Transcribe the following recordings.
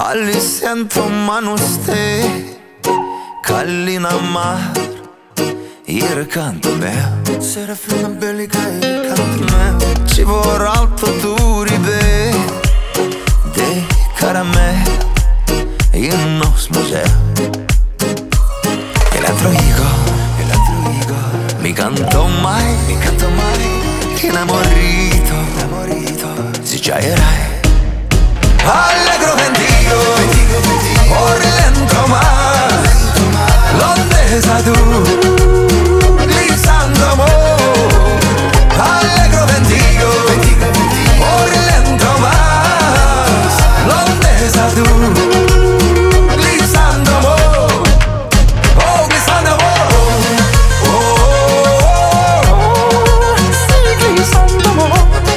Ali siento manos te Kallina mar Il canto mio Serafina bellica il canto mio Ci vorrà alto duribe De caramel In nos museo E l'altro higo Mi canto mai Enamorito Si già erai Allegro ventigo Por lento mar L'ondesa tu Lisando mo Allegro ventigo Por lento mar L'ondesa tu Lisando mo Oh, lisando mo Sì, lisando mo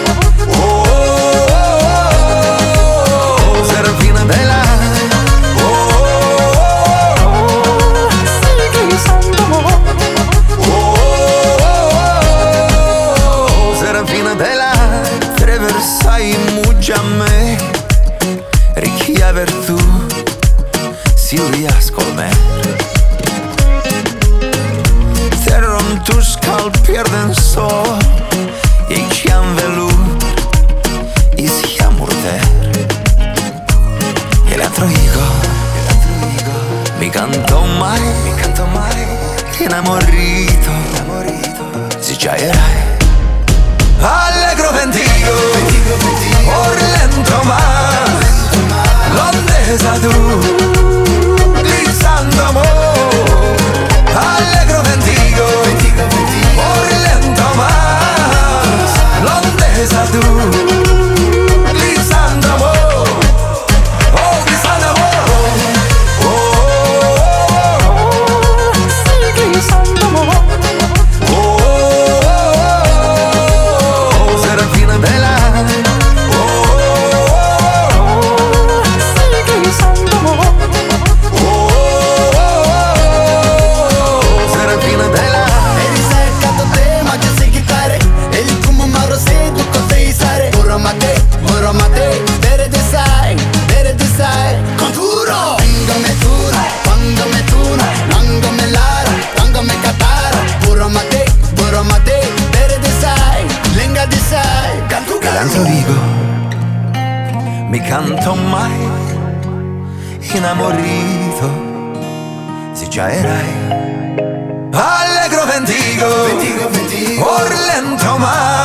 Serafina bella Serafina bella Traversai Mujame Ricchia Vertù Silvia Scolmer Terron tu scalpier den so E chiam velur Is chiamurter E l'altro higo Mi canto mai Enamorito Si già erai Allegro ventigo Por lento mar L'ondesa tu Lisando mo Allegro ventigo Por lento mar L'ondesa tu Lisando mo Oh, lisando mo Sì, lisando mo Serafina bella Sì, lisando mo Serafina bella Eri cercato te, ma già sai chitarre Eli come Mauro sei, tu con te sare Burro mate, bere te sai Conturo Vengo me tuna, nango me lara Tango me catara Burro mate, bere te sai Lenga te sai Cantu E l'altro dico Mi canto mai Enamorito Si già erai Allegro ventigo Por lento mar